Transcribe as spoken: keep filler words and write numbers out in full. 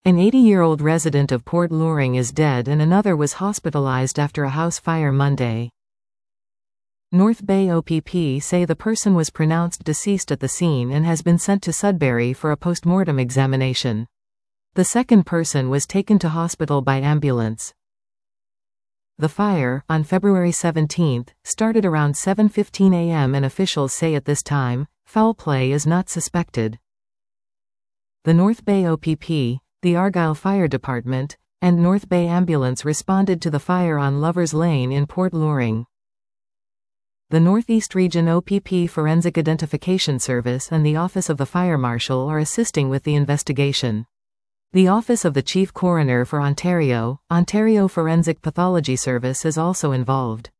An eighty-year-old resident of Port Loring is dead and another was hospitalized after a house fire Monday. North Bay O P P say the person was pronounced deceased at the scene and has been sent to Sudbury for a post-mortem examination. The second person was taken to hospital by ambulance. The fire, on February seventeenth, started around seven fifteen a m and officials say at this time, foul play is not suspected. The North Bay O P P, the Argyle Fire Department, and North Bay Ambulance responded to the fire on Lovers Lane in Port Loring. The Northeast Region O P P Forensic Identification Service and the Office of the Fire Marshal are assisting with the investigation. The Office of the Chief Coroner for Ontario, Ontario Forensic Pathology Service is also involved.